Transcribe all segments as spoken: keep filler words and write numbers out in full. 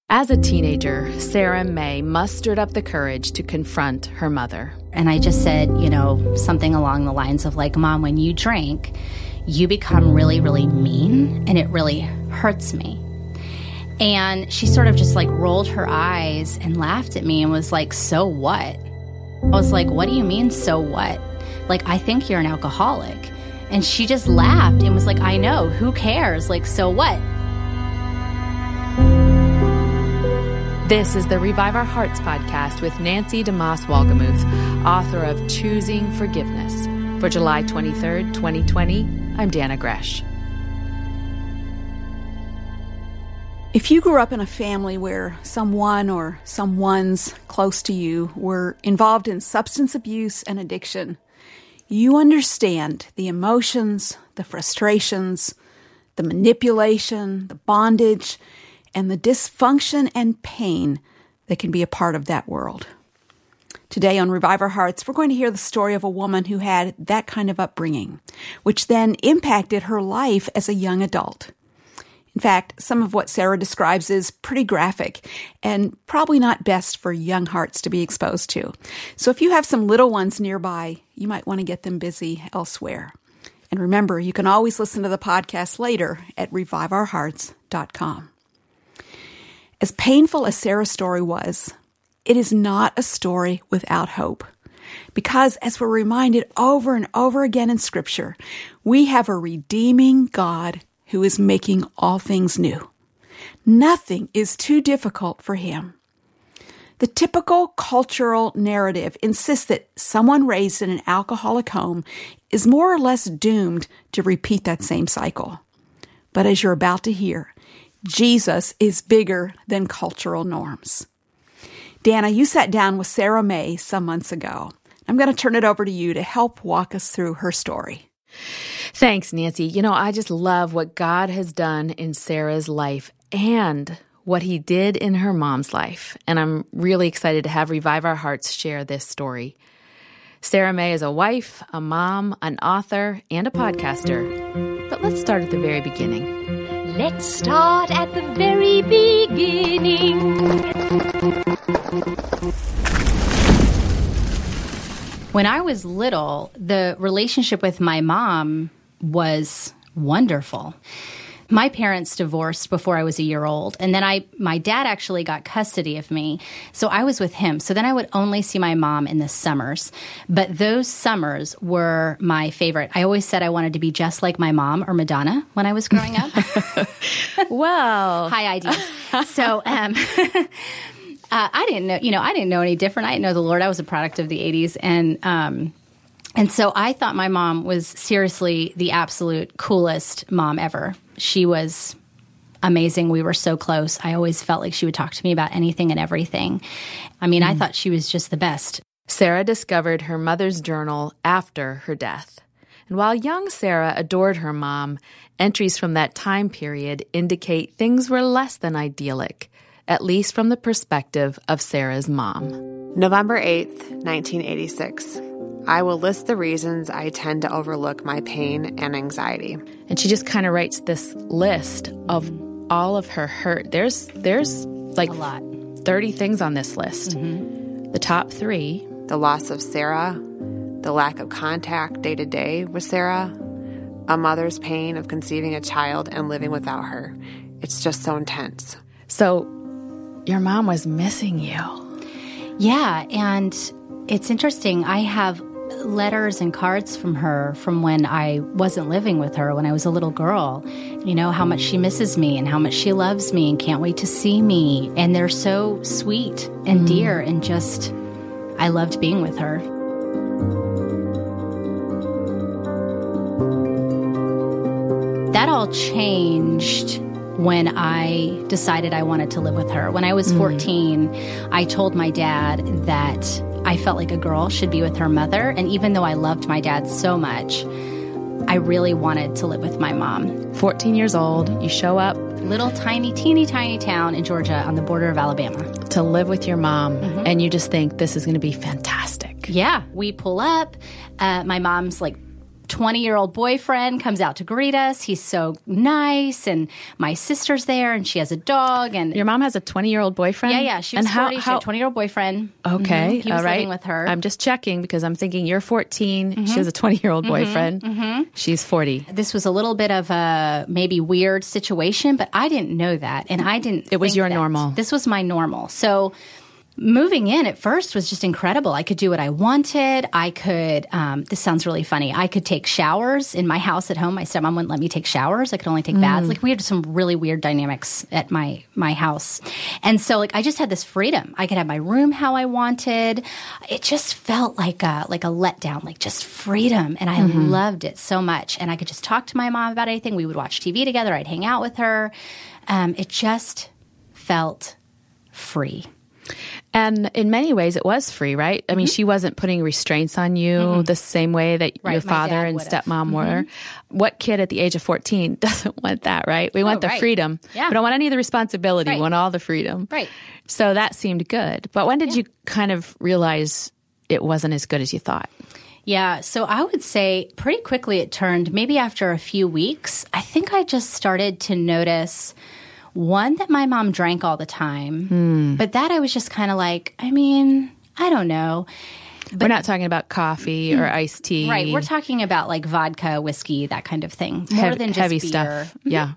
As a teenager, Sarah May mustered up the courage to confront her mother. And I just said, you know, something along the lines of like, Mom, when you drink, you become really, really mean, and it really hurts me. And she sort of just like rolled her eyes and laughed at me and was like, so what? I was like, what do you mean, so what? Like, I think you're an alcoholic. And she just laughed and was like, I know, who cares? Like, so what? This is the Revive Our Hearts podcast with Nancy DeMoss Wolgemuth, author of Choosing Forgiveness. For July twenty-third, twenty twenty, I'm Dana Gresh. If you grew up in a family where someone or someone's close to you were involved in substance abuse and addiction, you understand the emotions, the frustrations, the manipulation, the bondage, and the dysfunction and pain that can be a part of that world. Today on Revive Our Hearts, we're going to hear the story of a woman who had that kind of upbringing, which then impacted her life as a young adult. In fact, some of what Sarah describes is pretty graphic and probably not best for young hearts to be exposed to. So if you have some little ones nearby, you might want to get them busy elsewhere. And remember, you can always listen to the podcast later at revive our hearts dot com. As painful as Sarah's story was, it is not a story without hope. Because as we're reminded over and over again in Scripture, we have a redeeming God who is making all things new. Nothing is too difficult for him. The typical cultural narrative insists that someone raised in an alcoholic home is more or less doomed to repeat that same cycle. But as you're about to hear, Jesus is bigger than cultural norms. Dana, you sat down with Sarah May some months ago. I'm going to turn it over to you to help walk us through her story. Thanks, Nancy. You know, I just love what God has done in Sarah's life and what he did in her mom's life. And I'm really excited to have Revive Our Hearts share this story. Sarah May is a wife, a mom, an author, and a podcaster. But let's start at the very beginning. Let's start at the very beginning. When I was little, the relationship with my mom was wonderful. My parents divorced before I was a year old, and then I, my dad actually got custody of me, so I was with him. So then I would only see my mom in the summers, but those summers were my favorite. I always said I wanted to be just like my mom or Madonna when I was growing up. Well, high ideas. So um, uh, I didn't know, you know, I didn't know any different. I didn't know the Lord. I was a product of the eighties, and um, and so I thought my mom was seriously the absolute coolest mom ever. She was amazing. We were so close. I always felt like she would talk to me about anything and everything. I mean, mm. I thought she was just the best. Sarah discovered her mother's journal after her death. And while young Sarah adored her mom, entries from that time period indicate things were less than idyllic, at least from the perspective of Sarah's mom. November eighth, nineteen eighty-six. I will list the reasons I tend to overlook my pain and anxiety. And she just kind of writes this list of all of her hurt. There's there's like a lot. thirty things on this list. Mm-hmm. The top three. The loss of Sarah, the lack of contact day to day with Sarah, a mother's pain of conceiving a child and living without her. It's just so intense. So your mom was missing you. Yeah, and it's interesting. I have letters and cards from her from when I wasn't living with her, when I was a little girl, you know, how much she misses me and how much she loves me and can't wait to see me. And they're so sweet and mm. dear, and just, I loved being with her. That all changed when I decided I wanted to live with her. When I was fourteen, mm. I told my dad that I felt like a girl should be with her mother. And even though I loved my dad so much, I really wanted to live with my mom. fourteen years old, you show up. Little tiny, teeny, tiny town in Georgia on the border of Alabama. To live with your mom. Mm-hmm. And you just think this is going to be fantastic. Yeah. We pull up. Uh, my mom's like twenty-year-old boyfriend comes out to greet us. He's so nice, and my sister's there, and she has a dog. And Your mom has a twenty-year-old boyfriend? Yeah, yeah. She was and how, forty. She how, had a twenty-year-old boyfriend. Okay, Mm-hmm. He was all right. living with her. I'm just checking because I'm thinking you're fourteen. Mm-hmm. She has a twenty-year-old boyfriend. Mm-hmm. She's forty. This was a little bit of a maybe weird situation, but I didn't know that, and I didn't. It was think your that. normal. This was my normal. So moving in at first was just incredible. I could do what I wanted. I could, um, this sounds really funny. I could take showers in my house at home. My stepmom wouldn't let me take showers. I could only take mm. baths. Like we had some really weird dynamics at my, my house. And so like I just had this freedom. I could have my room how I wanted. It just felt like a, like a letdown, like just freedom. And I mm-hmm. loved it so much. And I could just talk to my mom about anything. We would watch T V together. I'd hang out with her. Um, it just felt free. And in many ways, it was free, right? I mean, mm-hmm. she wasn't putting restraints on you mm-hmm. the same way that right, your father and would've. stepmom mm-hmm. were. What kid at the age of fourteen doesn't want that, right? We want oh, the right. freedom. Yeah. We don't want any of the responsibility. Right. We want all the freedom. Right. So that seemed good. But when did yeah. you kind of realize it wasn't as good as you thought? Yeah, so I would say pretty quickly it turned, maybe after a few weeks, I think I just started to notice, one, that my mom drank all the time, mm. but that I was just kind of like, I mean, I don't know. But, we're not talking about coffee or iced tea. Right, we're talking about like vodka, whiskey, that kind of thing, more heavy, than just heavy beer. stuff. Yeah.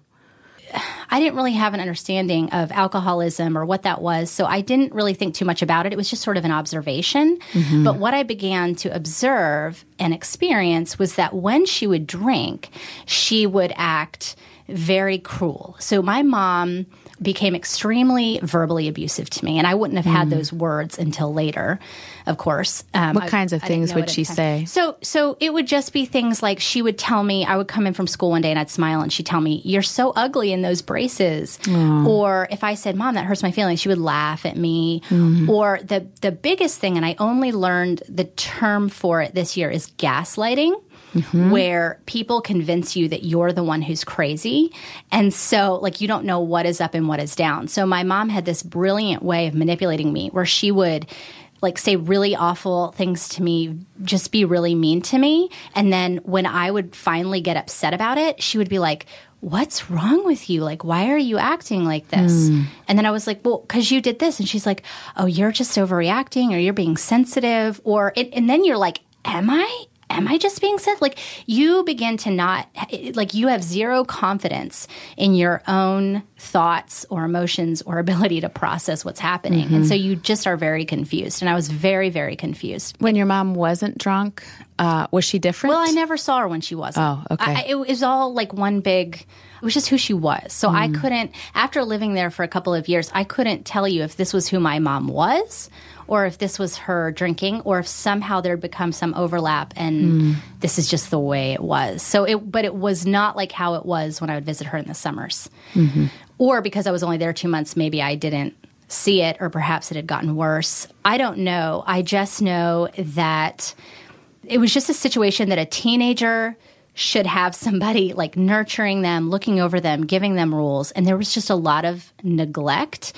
I didn't really have an understanding of alcoholism or what that was, so I didn't really think too much about it. It was just sort of an observation. Mm-hmm. But what I began to observe and experience was that when she would drink, she would act very cruel. So my mom became extremely verbally abusive to me, and I wouldn't have had mm. those words until later, of course. Um, what I, kinds of I things would she say? So, so it would just be things like she would tell me, I would come in from school one day and I'd smile and she'd tell me, "You're so ugly in those braces." Mm. Or if I said, "Mom, that hurts my feelings," she would laugh at me. Mm. Or the, the biggest thing, and I only learned the term for it this year, is gaslighting. Mm-hmm. Where people convince you that you're the one who's crazy. And so, like, you don't know what is up and what is down. So my mom had this brilliant way of manipulating me where she would, like, say really awful things to me, just be really mean to me. And then when I would finally get upset about it, she would be like, "What's wrong with you? Like, why are you acting like this?" Mm. And then I was like, "Well, because you did this." And she's like, "Oh, you're just overreacting, or you're being sensitive." Or, it, and then you're like, "Am I? Am I just being sensitive?" Like, you begin to not, like, you have zero confidence in your own thoughts or emotions or ability to process what's happening. Mm-hmm. And so you just are very confused. And I was very, very confused. When your mom wasn't drunk, uh, was she different? Well, I never saw her when she wasn't. Oh, okay. I, it was all like one big, it was just who she was. So mm. I couldn't, after living there for a couple of years, I couldn't tell you if this was who my mom was, or if this was her drinking, or if somehow there'd become some overlap and mm. this is just the way it was. So it, but it was not like how it was when I would visit her in the summers. Mm-hmm. Or because I was only there two months, maybe I didn't see it, or perhaps it had gotten worse. I don't know. I just know that it was just a situation that a teenager should have somebody like nurturing them, looking over them, giving them rules. And there was just a lot of neglect.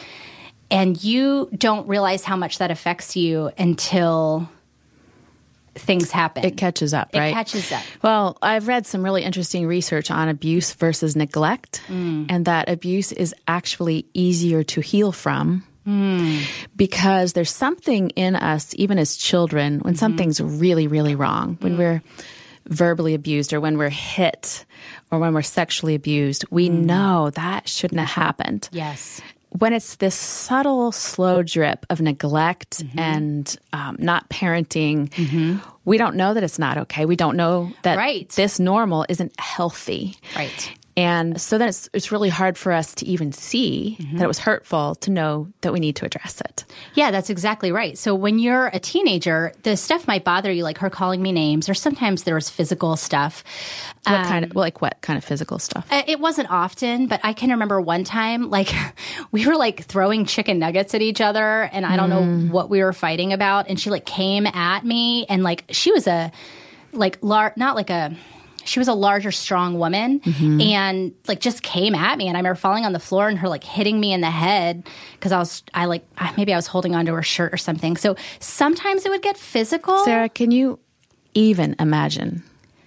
And you don't realize how much that affects you until things happen. It catches up, right? It catches up. Well, I've read some really interesting research on abuse versus neglect, mm. and that abuse is actually easier to heal from mm. because there's something in us, even as children, when mm-hmm. something's really, really wrong, when mm. we're verbally abused or when we're hit or when we're sexually abused, we mm. know that shouldn't have happened. Yes. When it's this subtle, slow drip of neglect mm-hmm. and um, not parenting, mm-hmm. we don't know that it's not okay. We don't know that right. this normal isn't healthy. Right. And so then it's, it's really hard for us to even see mm-hmm. that it was hurtful to know that we need to address it. Yeah, that's exactly right. So when you're a teenager, the stuff might bother you, like her calling me names, or sometimes there was physical stuff. What um, kind of, like what kind of physical stuff? It wasn't often, but I can remember one time, like, we were like throwing chicken nuggets at each other, and I don't mm. know what we were fighting about. And she like came at me, and like, she was a, like, lar- not like a, she was a larger, strong woman, mm-hmm. and like just came at me. And I remember falling on the floor and her like hitting me in the head because I was, I like, maybe I was holding onto her shirt or something. So sometimes it would get physical. Sarah, can you even imagine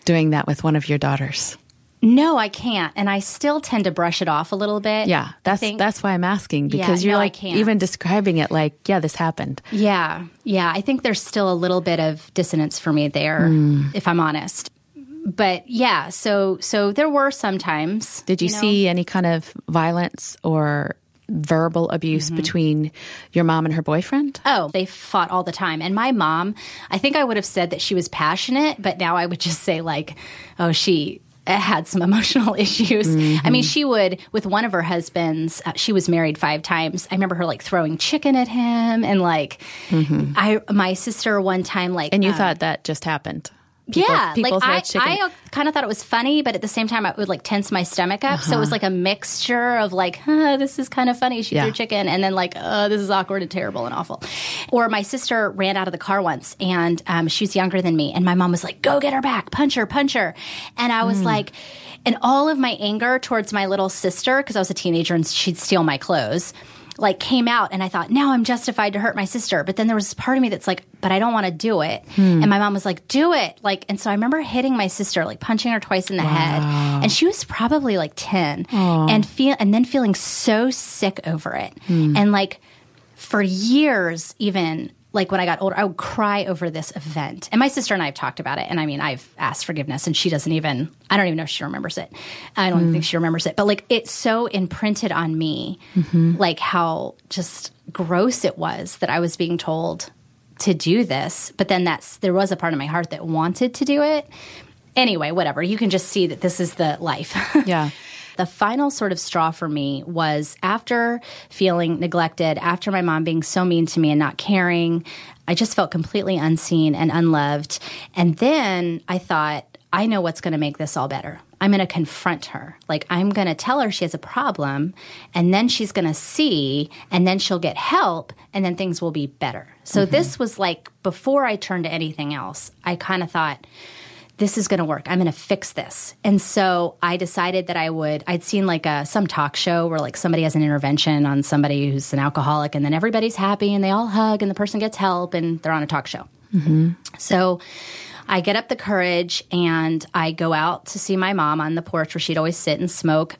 doing that with one of your daughters? No, I can't. And I still tend to brush it off a little bit. Yeah, that's think, that's why I'm asking, because yeah, you're no, like I can't. even describing it like, yeah, this happened. Yeah, yeah. I think there's still a little bit of dissonance for me there, mm. if I'm honest. But yeah, so so there were some times. Did you, you know? see any kind of violence or verbal abuse mm-hmm. between your mom and her boyfriend? Oh, they fought all the time. And my mom, I think I would have said that she was passionate, but now I would just say like, oh, she had some emotional issues. Mm-hmm. I mean, she would, with one of her husbands, uh, she was married five times. I remember her like throwing chicken at him and like, mm-hmm. I, my sister one time like. And you um, thought that just happened? People, yeah, people like I, I kind of thought it was funny, but at the same time, I would like tense my stomach up. Uh-huh. So it was like a mixture of like, huh, this is kind of funny. She yeah. threw chicken, and then like, oh, this is awkward and terrible and awful. Or my sister ran out of the car once, and um, she was younger than me, and my mom was like, "Go get her back, punch her, punch her," and I was mm. like, and all of my anger towards my little sister, because I was a teenager and she'd steal my clothes, like came out, and I thought, now I'm justified to hurt my sister. But then there was this part of me that's like, but I don't want to do it. Hmm. And my mom was like, do it. Like, and so I remember hitting my sister, like punching her twice in the wow. head. And she was probably like ten Aww. and feel, and then feeling so sick over it. Hmm. And like for years, even like when I got older, I would cry over this event. And my sister and I have talked about it. And I mean, I've asked forgiveness, and she doesn't even, I don't even know if she remembers it. I don't mm. even think she remembers it. But like, it's so imprinted on me, mm-hmm. like how just gross it was that I was being told to do this. But then that's, there was a part of my heart that wanted to do it. Anyway, whatever. You can just see that this is the life. Yeah. The final sort of straw for me was after feeling neglected, after my mom being so mean to me and not caring, I just felt completely unseen and unloved. And then I thought, I know what's going to make this all better. I'm going to confront her. Like, I'm going to tell her she has a problem, and then she's going to see, and then she'll get help, and then things will be better. So mm-hmm. this was like, before I turned to anything else, I kind of thought, this is going to work. I'm going to fix this. And so I decided that I would, I'd seen like a, some talk show where like somebody has an intervention on somebody who's an alcoholic, and then everybody's happy and they all hug and the person gets help and they're on a talk show. Mm-hmm. So I get up the courage and I go out to see my mom on the porch where she'd always sit and smoke.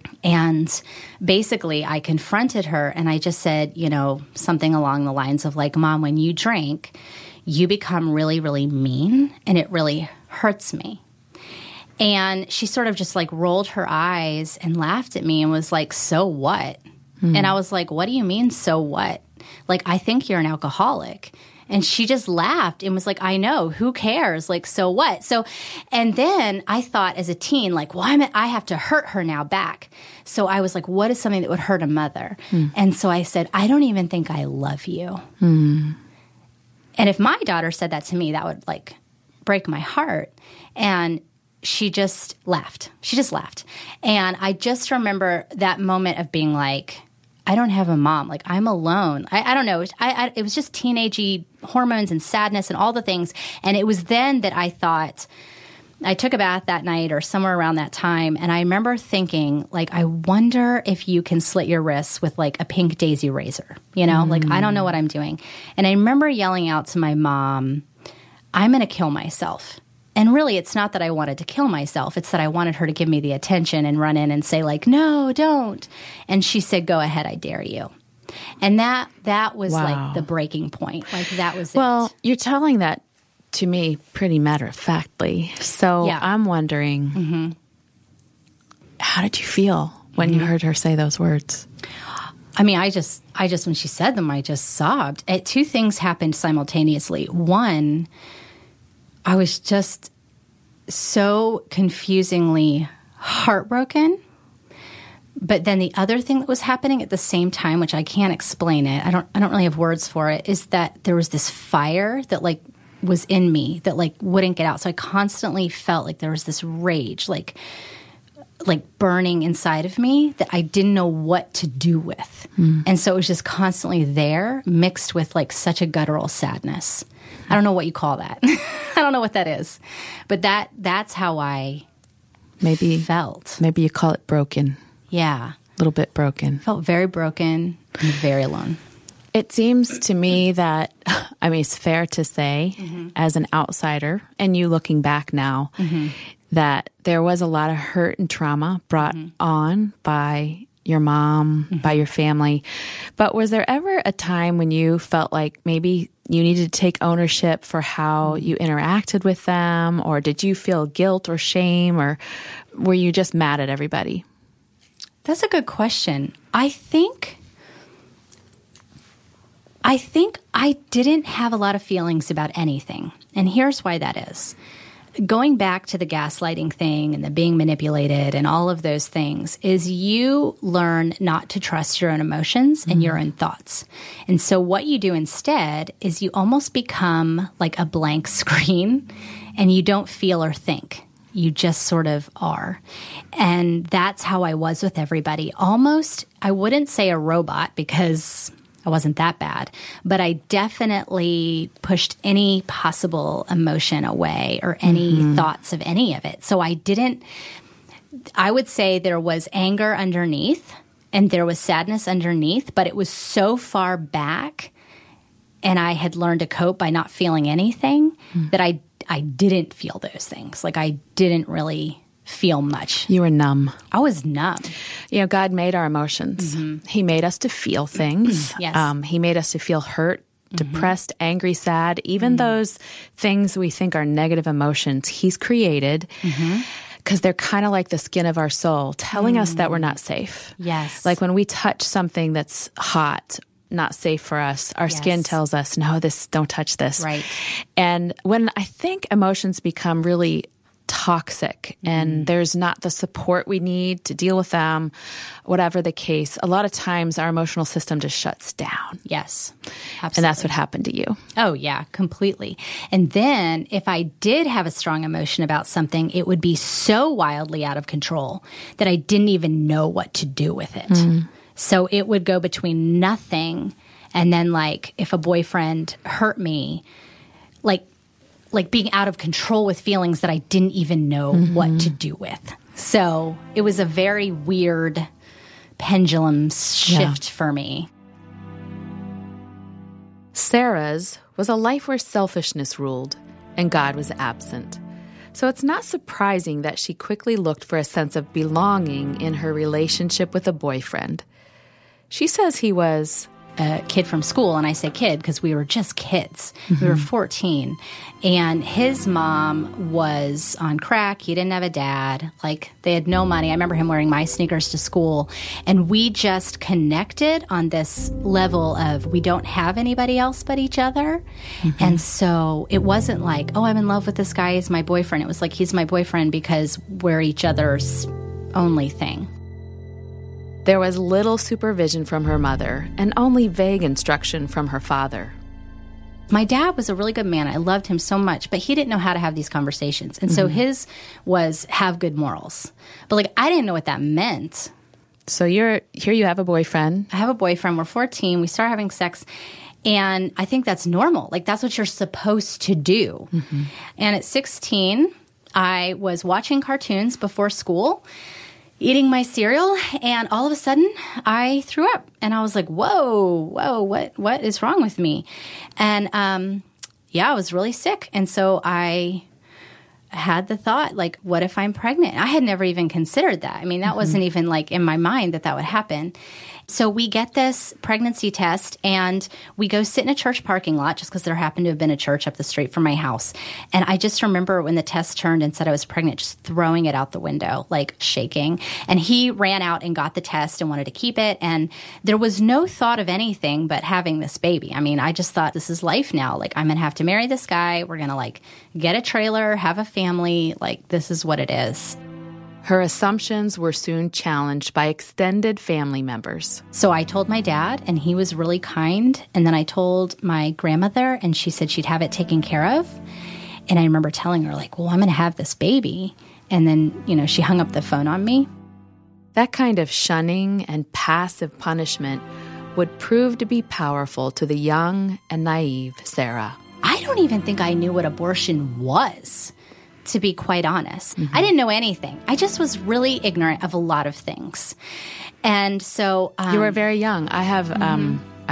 And basically I confronted her and I just said, you know, something along the lines of like, Mom, when you drink, you become really, really mean, and it really hurts me. And she sort of just like rolled her eyes and laughed at me and was like, so what? Mm. And I was like, what do you mean, so what? Like, I think you're an alcoholic. And she just laughed and was like, I know, who cares? Like, so what? So, and then I thought as a teen, like, well, I'm, I have to hurt her now back. So I was like, what is something that would hurt a mother? Mm. And so I said, I don't even think I love you. Mm. And if my daughter said that to me, that would like break my heart. And she just laughed. She just laughed. And I just remember that moment of being like, I don't have a mom. Like, I'm alone. I, I don't know. I, I, it was just teenagey hormones and sadness and all the things. And it was then that I thought, I took a bath that night or somewhere around that time. And I remember thinking, like, I wonder if you can slit your wrists with like a pink daisy razor, you know, mm. like, I don't know what I'm doing. And I remember yelling out to my mom, I'm going to kill myself. And really, it's not that I wanted to kill myself. It's that I wanted her to give me the attention and run in and say, like, no, don't. And she said, go ahead, I dare you. And that that was wow. like the breaking point. Like, that was well, it. Well, you're telling that to me pretty matter-of-factly. So yeah. I'm wondering, mm-hmm. how did you feel when mm-hmm. you heard her say those words? I mean, I just, I just, when she said them, I just sobbed. It, two things happened simultaneously. One, I was just so confusingly heartbroken. But then the other thing that was happening at the same time, which I can't explain it, I don't I don't really have words for it, is that there was this fire that like was in me that like wouldn't get out. So I constantly felt like there was this rage, like like burning inside of me that I didn't know what to do with. Mm. And so it was just constantly there, mixed with like such a guttural sadness. I don't know what you call that. I don't know what that is. But that that's how I maybe felt. Maybe you call it broken. Yeah. A little bit broken. Felt very broken and very alone. It seems to me that, I mean, it's fair to say, mm-hmm. as an outsider, and you looking back now, mm-hmm. that there was a lot of hurt and trauma brought mm-hmm. on by your mom, mm-hmm. by your family. But was there ever a time when you felt like maybe you needed to take ownership for how you interacted with them? Or did you feel guilt or shame? Or were you just mad at everybody? That's a good question. I think... I think I didn't have a lot of feelings about anything. And here's why that is. Going back to the gaslighting thing and the being manipulated and all of those things is you learn not to trust your own emotions and mm-hmm. your own thoughts. And so what you do instead is you almost become like a blank screen and you don't feel or think. You just sort of are. And that's how I was with everybody. Almost, I wouldn't say a robot because I wasn't that bad, but I definitely pushed any possible emotion away or any mm-hmm. thoughts of any of it. So I didn't, I would say there was anger underneath and there was sadness underneath, but it was so far back and I had learned to cope by not feeling anything mm-hmm. that I, I didn't feel those things. Like I didn't really feel much. You were numb. I was numb. You know, God made our emotions. Mm-hmm. He made us to feel things. Yes. Um, he made us to feel hurt, mm-hmm. depressed, angry, sad. Even mm-hmm. those things we think are negative emotions, He's created because mm-hmm. they're kind of like the skin of our soul, telling mm-hmm. us that we're not safe. Yes. Like when we touch something that's hot, not safe for us, our yes. skin tells us, no, this, don't touch this. Right. And when I think emotions become really toxic and mm. there's not the support we need to deal with them, whatever the case, a lot of times our emotional system just shuts down. Yes, absolutely. And that's what happened to you. Oh, yeah, completely. And then if I did have a strong emotion about something, it would be so wildly out of control that I didn't even know what to do with it. Mm. So it would go between nothing and then like if a boyfriend hurt me, like like being out of control with feelings that I didn't even know mm-hmm. what to do with. So it was a very weird pendulum shift yeah. for me. Sarah's was a life where selfishness ruled and God was absent. So it's not surprising that she quickly looked for a sense of belonging in her relationship with a boyfriend. She says he was a kid from school, and I say kid because we were just kids. Mm-hmm. We were fourteen, and his mom was on crack. He didn't have a dad. Like, they had no money. I remember him wearing my sneakers to school, and we just connected on this level of we don't have anybody else but each other. Mm-hmm. And so it wasn't like, oh, I'm in love with this guy. He's my boyfriend. It was like, he's my boyfriend because we're each other's only thing. There was little supervision from her mother and only vague instruction from her father. My dad was a really good man. I loved him so much, but he didn't know how to have these conversations. And mm-hmm. so his was have good morals. But like, I didn't know what that meant. So you're here you have a boyfriend. I have a boyfriend. We're fourteen. We start having sex. And I think that's normal. Like, that's what you're supposed to do. Mm-hmm. And at sixteen, I was watching cartoons before school, eating my cereal, and all of a sudden I threw up. And I was like, whoa, whoa, what what is wrong with me? And um, yeah, I was really sick. And so I had the thought, like, what if I'm pregnant? I had never even considered that. I mean, that mm-hmm. wasn't even like in my mind that that would happen. So we get this pregnancy test, and we go sit in a church parking lot just because there happened to have been a church up the street from my house. And I just remember when the test turned and said I was pregnant, just throwing it out the window, like shaking. And he ran out and got the test and wanted to keep it. And there was no thought of anything but having this baby. I mean, I just thought, this is life now. Like, I'm going to have to marry this guy. We're going to, like, get a trailer, have a family. Like, this is what it is. Her assumptions were soon challenged by extended family members. So I told my dad, and he was really kind. And then I told my grandmother, and she said she'd have it taken care of. And I remember telling her, like, well, I'm going to have this baby. And then, you know, she hung up the phone on me. That kind of shunning and passive punishment would prove to be powerful to the young and naive Sarah. I don't even think I knew what abortion was, to be quite honest. Mm-hmm. I didn't know anything. I just was really ignorant of a lot of things. And so... Um, you were very young. I have... Mm-hmm. Um, I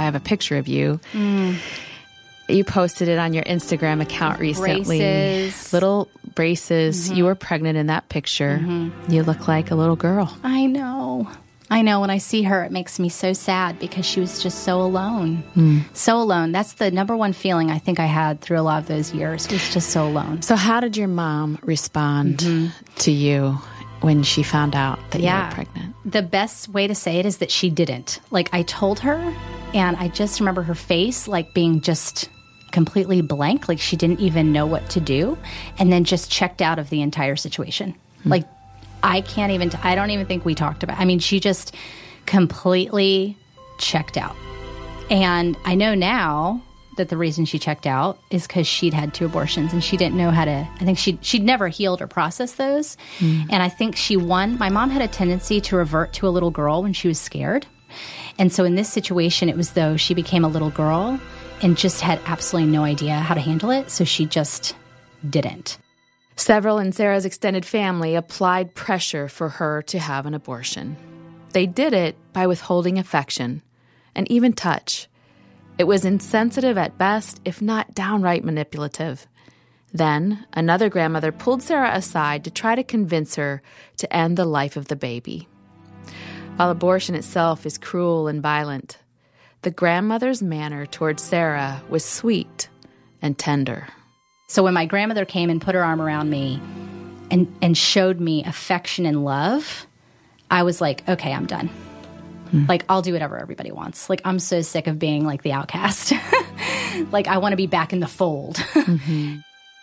I have a picture of you. Mm. You posted it on your Instagram account recently. Braces. Little braces. Mm-hmm. You were pregnant in that picture. Mm-hmm. You look like a little girl. I know. I know. When I see her, it makes me so sad because she was just so alone. Mm. So alone. That's the number one feeling I think I had through a lot of those years. Was just so alone. So how did your mom respond mm-hmm. to you when she found out that yeah. you were pregnant? The best way to say it is that she didn't. Like, I told her, and I just remember her face, like, being just completely blank, like she didn't even know what to do, and then just checked out of the entire situation. Hmm. Like, I can't even, t- I don't even think we talked about, I mean, she just completely checked out. And I know now that the reason she checked out is because she'd had two abortions and she didn't know how to, I think she'd, she'd never healed or processed those. Hmm. And I think she won, my mom had a tendency to revert to a little girl when she was scared. And so in this situation, it was though she became a little girl and just had absolutely no idea how to handle it, so she just didn't. Several in Sarah's extended family applied pressure for her to have an abortion. They did it by withholding affection and even touch. It was insensitive at best, if not downright manipulative. Then, another grandmother pulled Sarah aside to try to convince her to end the life of the baby. While abortion itself is cruel and violent, the grandmother's manner towards Sarah was sweet and tender. So when my grandmother came and put her arm around me and, and showed me affection and love, I was like, okay, I'm done. Hmm. Like, I'll do whatever everybody wants. Like, I'm so sick of being like the outcast. Like, I want to be back in the fold. Mm-hmm.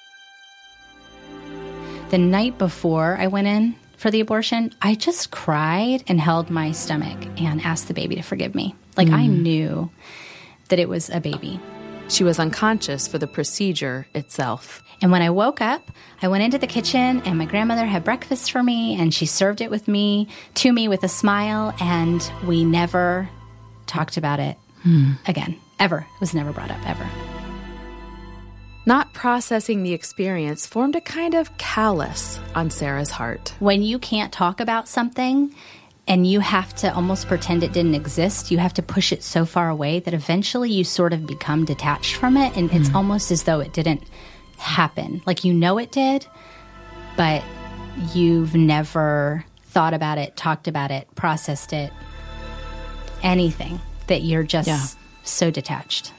The night before I went in for the abortion, I just cried and held my stomach and asked the baby to forgive me. Like, mm. I knew that it was a baby. She was unconscious for the procedure itself. And when I woke up, I went into the kitchen and my grandmother had breakfast for me and she served it with me, to me with a smile, and we never talked about it mm. again. Ever. It was never brought up, ever. Not processing the experience formed a kind of callus on Sarah's heart. When you can't talk about something and you have to almost pretend it didn't exist, you have to push it so far away that eventually you sort of become detached from it, and mm. it's almost as though it didn't happen. Like, you know it did, but you've never thought about it, talked about it, processed it, anything, that you're just yeah. so detached.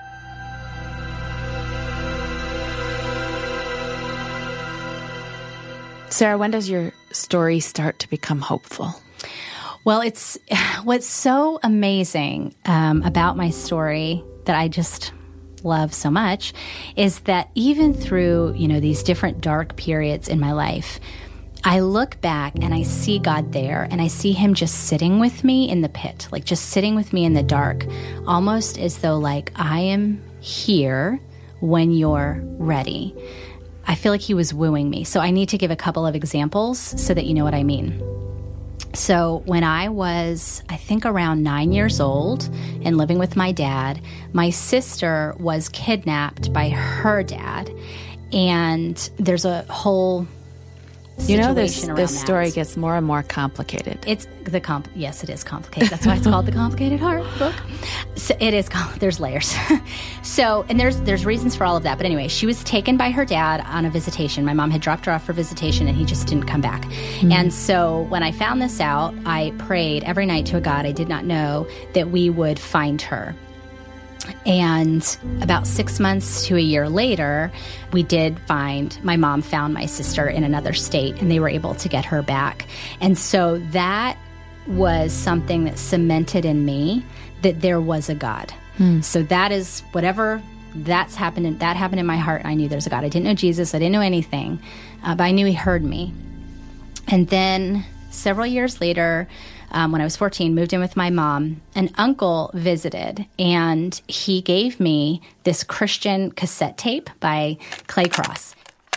Sarah, when does your story start to become hopeful? Well, it's what's so amazing um, about my story that I just love so much is that even through, you know, these different dark periods in my life, I look back and I see God there, and I see him just sitting with me in the pit, like just sitting with me in the dark, almost as though like, I am here when you're ready. I feel like he was wooing me. So I need to give a couple of examples so that you know what I mean. So when I was, I think, around nine years old and living with my dad, my sister was kidnapped by her dad. And there's a whole You know, this around this that. story gets more and more complicated. It's the comp. Yes, it is complicated. That's why it's called the Complicated Heart book. So it is. There's layers. So, and there's there's reasons for all of that. But anyway, she was taken by her dad on a visitation. My mom had dropped her off for visitation, and he just didn't come back. Mm-hmm. And so when I found this out, I prayed every night to a God I did not know that we would find her. And about six months to a year later, we did find, my mom found my sister in another state, and they were able to get her back. And so that was something that cemented in me that there was a God. Hmm. So that is whatever that's happened, in, that happened in my heart. I knew there's a God. I didn't know Jesus. I didn't know anything, uh, but I knew he heard me. And then several years later, Um, when I was fourteen, moved in with my mom, an uncle visited, and he gave me this Christian cassette tape by Clay Cross.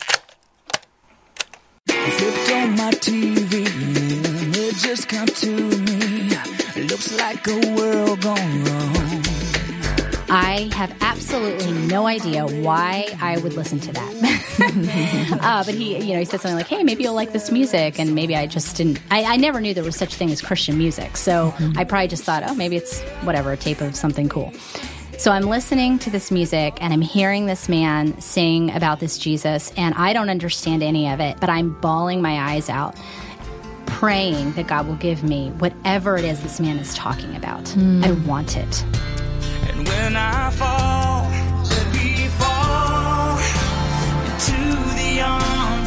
I flipped on my T V, it just come to me. It looks like a world gone wrong. I have absolutely no idea why I would listen to that. uh, but he, you know, he said something like, hey, maybe you'll like this music. And maybe I just didn't, I, I never knew there was such a thing as Christian music. So mm-hmm. I probably just thought, oh, maybe it's whatever, a tape of something cool. So I'm listening to this music and I'm hearing this man sing about this Jesus, and I don't understand any of it, but I'm bawling my eyes out, praying that God will give me whatever it is this man is talking about. Mm. I want it. And when I fall, let me fall into the arms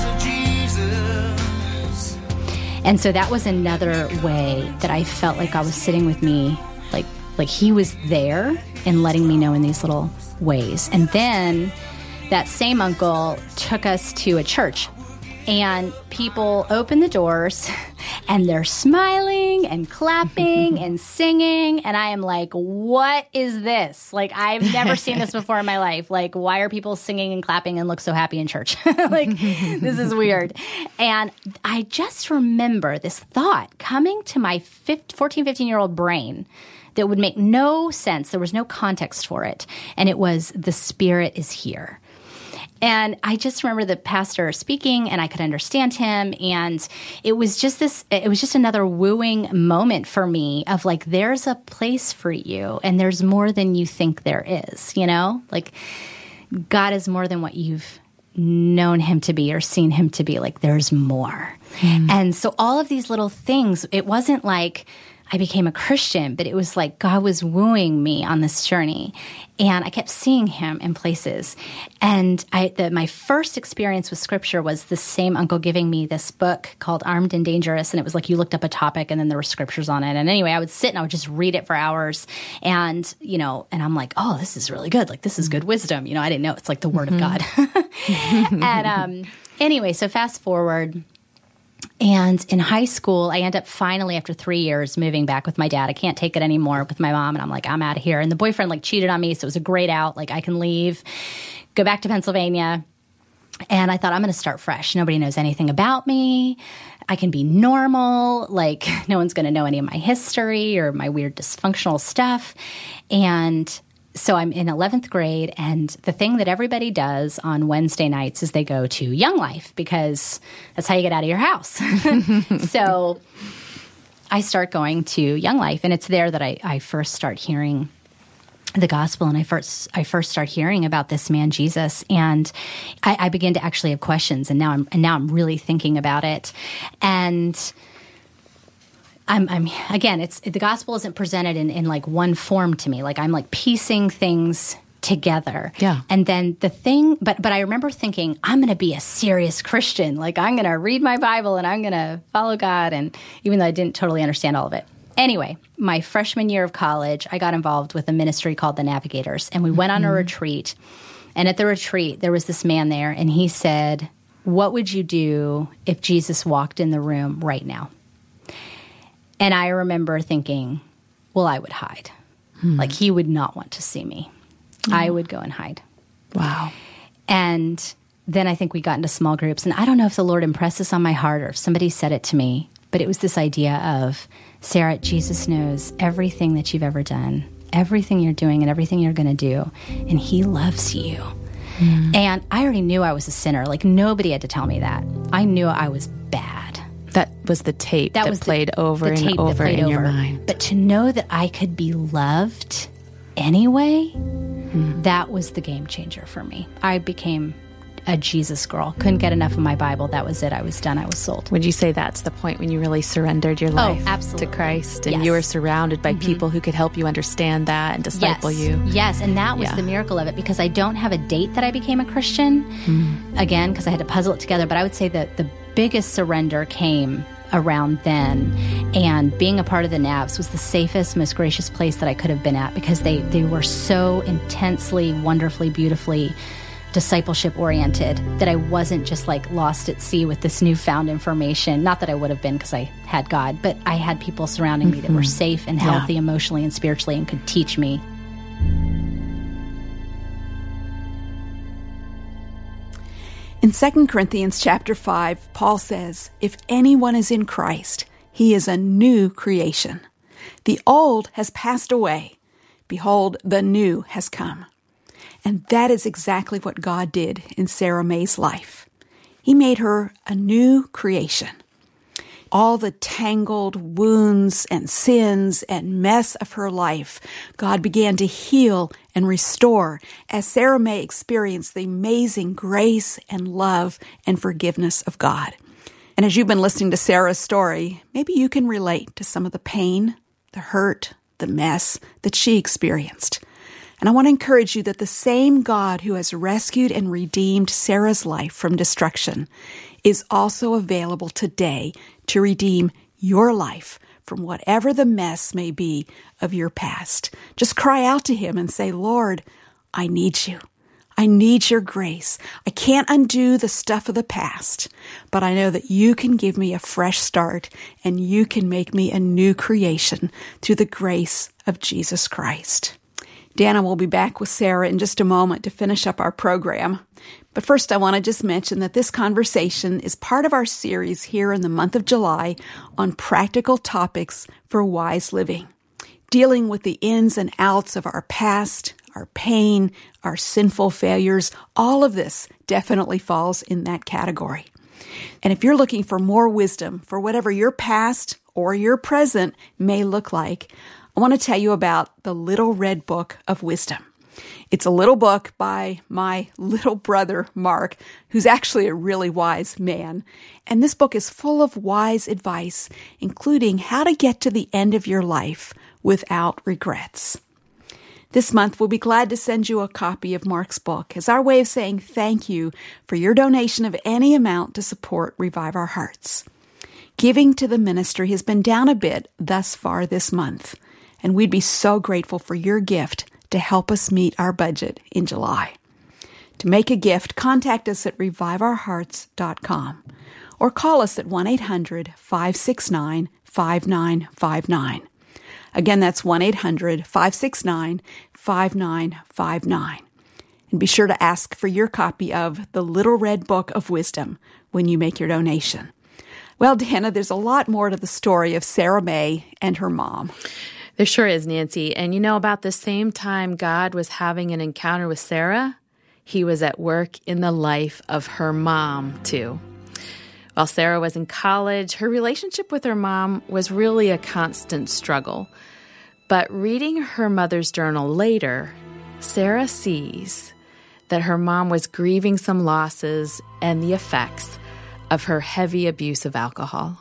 of Jesus. And so that was another way that I felt like God was sitting with me, like like he was there and letting me know in these little ways. And then that same uncle took us to a church, and people open the doors and they're smiling and clapping and singing. And I am like, what is this? Like, I've never seen this before in my life. Like, why are people singing and clapping and look so happy in church? Like, this is weird. And I just remember this thought coming to my fourteen, fifteen-year-old brain that would make no sense. There was no context for it. And it was, the Spirit is here. And I just remember the pastor speaking, and I could understand him. And it was just this, it was just another wooing moment for me of like, there's a place for you, and there's more than you think there is, you know? Like, God is more than what you've known him to be or seen him to be. Like, there's more. Mm. And so all of these little things, it wasn't like I became a Christian, but it was like God was wooing me on this journey, and I kept seeing him in places. And I, the, my first experience with Scripture was the same uncle giving me this book called Armed and Dangerous, and it was like you looked up a topic and then there were scriptures on it. And anyway, I would sit and I would just read it for hours, and you know, and I'm like, oh, this is really good. Like, this is good wisdom. You know, I didn't know it's like the Word mm-hmm. of God. And um, anyway, so fast forward. And in high school, I end up finally, after three years, moving back with my dad. I can't take it anymore with my mom. And I'm like, I'm out of here. And the boyfriend like cheated on me. So it was a great out. Like, I can leave, go back to Pennsylvania. And I thought, I'm going to start fresh. Nobody knows anything about me. I can be normal. Like, no one's going to know any of my history or my weird dysfunctional stuff. And so I'm in eleventh grade, and the thing that everybody does on Wednesday nights is they go to Young Life, because that's how you get out of your house. So I start going to Young Life, and it's there that I, I first start hearing the gospel, and I first I first start hearing about this man Jesus, and I, I begin to actually have questions, and now I'm and now I'm really thinking about it, and I'm, I'm again, it's the gospel isn't presented in, in like one form to me. Like, I'm like piecing things together. Yeah. And then the thing, but but I remember thinking, I'm going to be a serious Christian. Like, I'm going to read my Bible and I'm going to follow God. And even though I didn't totally understand all of it. Anyway, my freshman year of college, I got involved with a ministry called the Navigators, and we went on a retreat. And at the retreat, there was this man there, and he said, what would you do if Jesus walked in the room right now? And I remember thinking, well, I would hide. Hmm. Like, he would not want to see me. Oh. I would go and hide. Wow. And then I think we got into small groups. And I don't know if the Lord impressed this on my heart or if somebody said it to me, but it was this idea of, Sarah, Jesus knows everything that you've ever done, everything you're doing and everything you're going to do. And he loves you. Hmm. And I already knew I was a sinner. Like, nobody had to tell me that. I knew I was bad. That was the tape that, that was played the, over the and over in over. your mind. But to know that I could be loved anyway, mm. that was the game changer for me. I became a Jesus girl. Couldn't get enough of my Bible. That was it. I was done. I was sold. Would you say that's the point when you really surrendered your life oh, absolutely. to Christ, and yes. you were surrounded by mm-hmm. people who could help you understand that and disciple yes. you? Yes, and that was yeah. the miracle of it, because I don't have a date that I became a Christian, mm. again, because I had to puzzle it together. But I would say that the biggest surrender came around then, and being a part of the Navs was the safest, most gracious place that I could have been at, because they, they were so intensely, wonderfully, beautifully discipleship oriented that I wasn't just like lost at sea with this newfound information. Not that I would have been, because I had God, but I had people surrounding mm-hmm. me that were safe and healthy yeah. emotionally and spiritually and could teach me. In Second Corinthians chapter five, Paul says, if anyone is in Christ, he is a new creation. The old has passed away. behold, the new has come. And that is exactly what God did in Sarah May's life. He made her a new creation. All the tangled wounds and sins and mess of her life, God began to heal and restore as Sarah May experienced the amazing grace and love and forgiveness of God. And as you've been listening to Sarah's story, maybe you can relate to some of the pain, the hurt, the mess that she experienced. And I want to encourage you that the same God who has rescued and redeemed Sarah's life from destruction is also available today to redeem your life from whatever the mess may be of your past. Just cry out to him and say, Lord, I need you. I need your grace. I can't undo the stuff of the past, but I know that you can give me a fresh start and you can make me a new creation through the grace of Jesus Christ. Dana will be back with Sarah in just a moment to finish up our program. But first, I want to just mention that this conversation is part of our series here in the month of July on practical topics for wise living, dealing with the ins and outs of our past, our pain, our sinful failures. All of this definitely falls in that category. And if you're looking for more wisdom for whatever your past or your present may look like, I want to tell you about the Little Red Book of Wisdom. It's a little book by my little brother, Mark, who's actually a really wise man. And this book is full of wise advice, including how to get to the end of your life without regrets. This month, we'll be glad to send you a copy of Mark's book as our way of saying thank you for your donation of any amount to support Revive Our Hearts. Giving to the ministry has been down a bit thus far this month, and we'd be so grateful for your gift to help us meet our budget in July. To make a gift, contact us at revive our hearts dot com or call us at one eight hundred, five six nine, five nine five nine. Again, that's one eight hundred, five six nine, five nine five nine. And be sure to ask for your copy of The Little Red Book of Wisdom when you make your donation. Well, Dana, there's a lot more to the story of Sarah May and her mom. There sure is, Nancy. And you know, about the same time God was having an encounter with Sarah, he was at work in the life of her mom, too. While Sarah was in college, her relationship with her mom was really a constant struggle. But reading her mother's journal later, Sarah sees that her mom was grieving some losses and the effects of her heavy abuse of alcohol.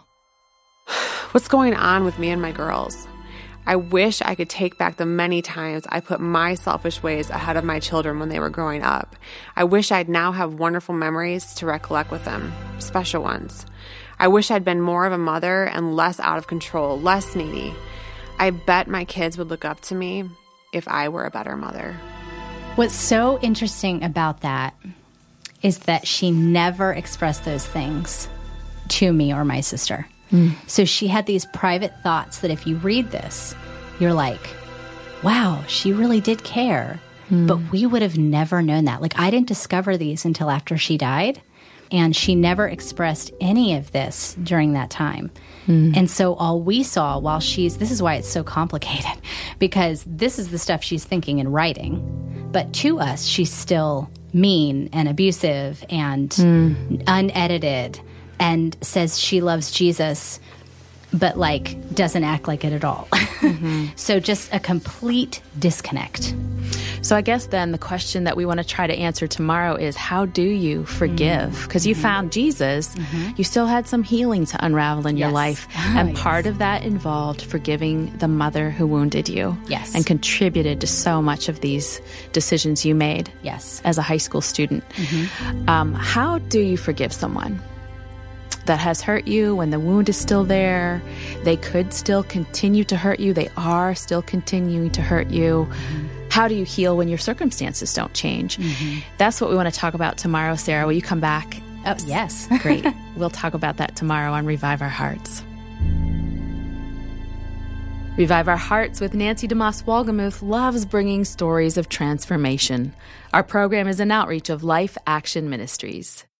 What's going on with me and my girls? I wish I could take back the many times I put my selfish ways ahead of my children when they were growing up. I wish I'd now have wonderful memories to recollect with them, special ones. I wish I'd been more of a mother and less out of control, less needy. I bet my kids would look up to me if I were a better mother. What's so interesting about that is that she never expressed those things to me or my sister. Mm. So she had these private thoughts that if you read this, you're like, wow, she really did care. Mm. But we would have never known that. Like, I didn't discover these until after she died. And she never expressed any of this during that time. Mm. And so all we saw while she's, this is why it's so complicated, because this is the stuff she's thinking and writing. But to us, she's still mean and abusive and mm. unedited, and says she loves Jesus, but, like, doesn't act like it at all. Mm-hmm. So just a complete disconnect. So I guess then the question that we want to try to answer tomorrow is, how do you forgive? Because mm-hmm. you found Jesus, mm-hmm. you still had some healing to unravel in yes. your life. Oh, and yes. part of that involved forgiving the mother who wounded you. Yes. And contributed to so much of these decisions you made. Yes. As a high school student. Mm-hmm. Um, how do you forgive someone that has hurt you when the wound is still there? They could still continue to hurt you. They are still continuing to hurt you. Mm-hmm. How do you heal when your circumstances don't change? Mm-hmm. That's what we want to talk about tomorrow. Sarah, will you come back? Oh, yes. Great. We'll talk about that tomorrow on Revive Our Hearts. Revive Our Hearts with Nancy DeMoss Wolgemuth loves bringing stories of transformation. Our program is an outreach of Life Action Ministries.